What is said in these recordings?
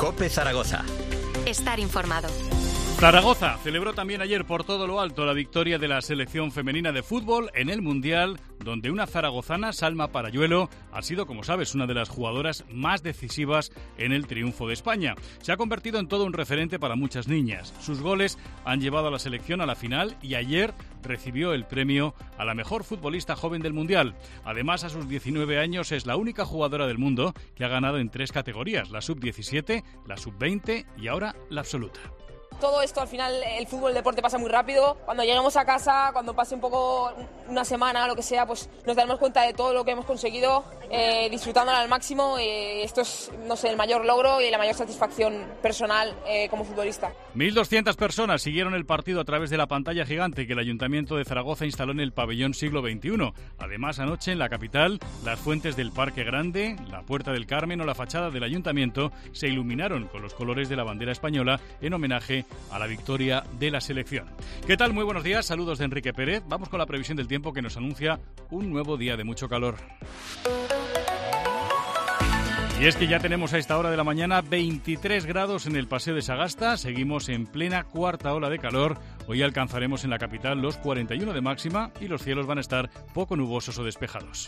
COPE Zaragoza. Estar informado. Zaragoza celebró también ayer por todo lo alto la victoria de la selección femenina de fútbol en el Mundial, donde una zaragozana, Salma Parayuelo, ha sido, como sabes, una de las jugadoras más decisivas en el triunfo de España. Se ha convertido en todo un referente para muchas niñas. Sus goles han llevado a la selección a la final y ayer recibió el premio a la mejor futbolista joven del Mundial. Además, a sus 19 años es la única jugadora del mundo que ha ganado en 3 categorías, la sub-17, la sub-20 y ahora la absoluta. Todo esto, al final, el fútbol, el deporte pasa muy rápido. Cuando lleguemos a casa, cuando pase un poco, una semana, lo que sea, pues nos daremos cuenta de todo lo que hemos conseguido, disfrutándolo al máximo. Esto es, no sé, el mayor logro y la mayor satisfacción personal como futbolista. 1.200 personas siguieron el partido a través de la pantalla gigante que el Ayuntamiento de Zaragoza instaló en el pabellón Siglo XXI. Además, anoche en la capital, las fuentes del Parque Grande, la Puerta del Carmen o la fachada del Ayuntamiento se iluminaron con los colores de la bandera española en homenaje a la victoria de la selección. ¿Qué tal? Muy buenos días, saludos de Enrique Pérez. Vamos con la previsión del tiempo que nos anuncia un nuevo día de mucho calor. Y es que ya tenemos a esta hora de la mañana 23 grados en el Paseo de Sagasta. Seguimos en plena cuarta ola de calor. Hoy alcanzaremos en la capital los 41 de máxima y los cielos van a estar poco nubosos o despejados.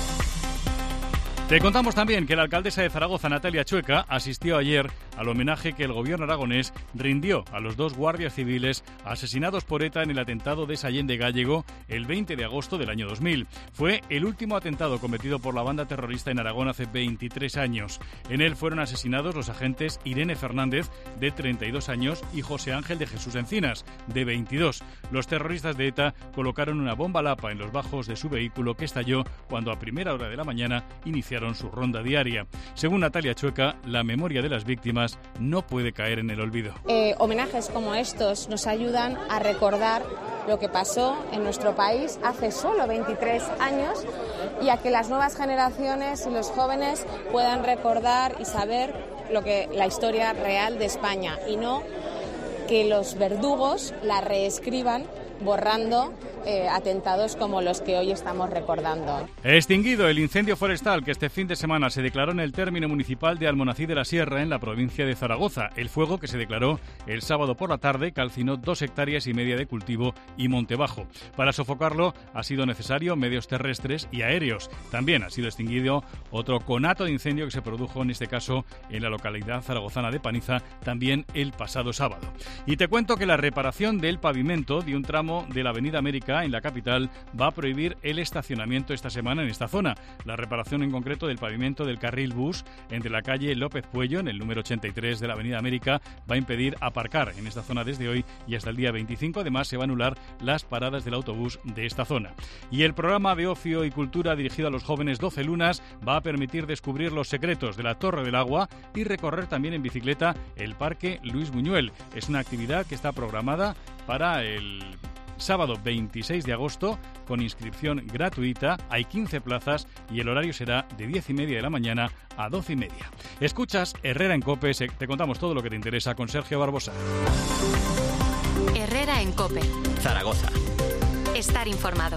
Te contamos también que la alcaldesa de Zaragoza, Natalia Chueca, asistió ayer al homenaje que el gobierno aragonés rindió a los 2 guardias civiles asesinados por ETA en el atentado de Sallén de Gállego el 20 de agosto del año 2000. Fue el último atentado cometido por la banda terrorista en Aragón hace 23 años. En él fueron asesinados los agentes Irene Fernández, de 32 años, y José Ángel de Jesús Encinas, de 22. Los terroristas de ETA colocaron una bomba lapa en los bajos de su vehículo que estalló cuando a primera hora de la mañana iniciaron su ronda diaria. Según Natalia Chueca, la memoria de las víctimas no puede caer en el olvido. Homenajes como estos nos ayudan a recordar lo que pasó en nuestro país hace solo 23 años y a que las nuevas generaciones y los jóvenes puedan recordar y saber la historia real de España y no que los verdugos la reescriban borrando atentados como los que hoy estamos recordando. Extinguido el incendio forestal que este fin de semana se declaró en el término municipal de Almonací de la Sierra, en la provincia de Zaragoza. El fuego, que se declaró el sábado por la tarde, calcinó 2,5 hectáreas de cultivo y monte bajo. Para sofocarlo ha sido necesario medios terrestres y aéreos. También ha sido extinguido otro conato de incendio que se produjo en este caso en la localidad zaragozana de Paniza, también el pasado sábado. Y te cuento que la reparación del pavimento de un tramo de la Avenida América en la capital va a prohibir el estacionamiento esta semana en esta zona. La reparación en concreto del pavimento del carril bus entre la calle López Puello, en el número 83 de la Avenida América, va a impedir aparcar en esta zona desde hoy y hasta el día 25. Además, se va a anular las paradas del autobús de esta zona. Y el programa de ocio y cultura dirigido a los jóvenes 12 Lunas va a permitir descubrir los secretos de la Torre del Agua y recorrer también en bicicleta el Parque Luis Buñuel. Es una actividad que está programada para el sábado 26 de agosto, con inscripción gratuita. Hay 15 plazas y el horario será de 10:30 de la mañana a 12:30. Escuchas Herrera en COPE, te contamos todo lo que te interesa con Sergio Barbosa. Herrera en COPE Zaragoza. Estar informado.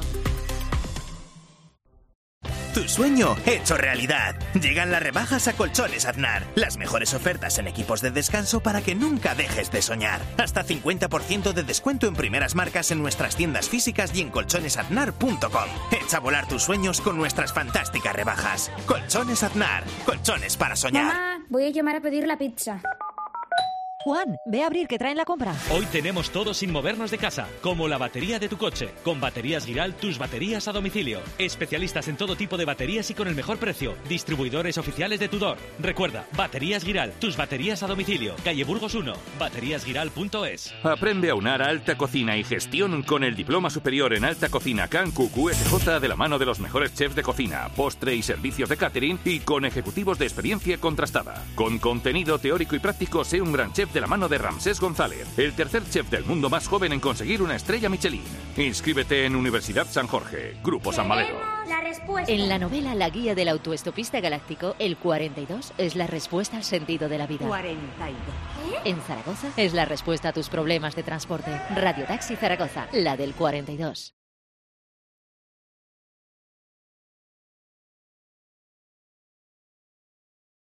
Tu sueño hecho realidad. Llegan las rebajas a Colchones Aznar. Las mejores ofertas en equipos de descanso para que nunca dejes de soñar. Hasta 50% de descuento en primeras marcas en nuestras tiendas físicas y en colchonesaznar.com. Echa a volar tus sueños con nuestras fantásticas rebajas. Colchones Aznar. Colchones para soñar. Mamá, voy a llamar a pedir la pizza. Juan, ve a abrir que traen la compra. Hoy tenemos todo sin movernos de casa, como la batería de tu coche. Con Baterías Giral, tus baterías a domicilio. Especialistas en todo tipo de baterías y con el mejor precio. Distribuidores oficiales de Tudor. Recuerda, Baterías Giral, tus baterías a domicilio. Calle Burgos 1, bateríasgiral.es. Aprende a unar alta cocina y gestión con el Diploma Superior en Alta Cocina CAN QQSJ de la mano de los mejores chefs de cocina, postre y servicios de catering y con ejecutivos de experiencia contrastada. Con contenido teórico y práctico, sé un gran chef de la mano de Ramsés González, el tercer chef del mundo más joven en conseguir una estrella Michelin. Inscríbete en Universidad San Jorge, Grupo San Valero. La respuesta. En la novela La guía del autoestopista galáctico, el 42 es la respuesta al sentido de la vida. 42. En Zaragoza es la respuesta a tus problemas de transporte. Radio Taxi Zaragoza, la del 42.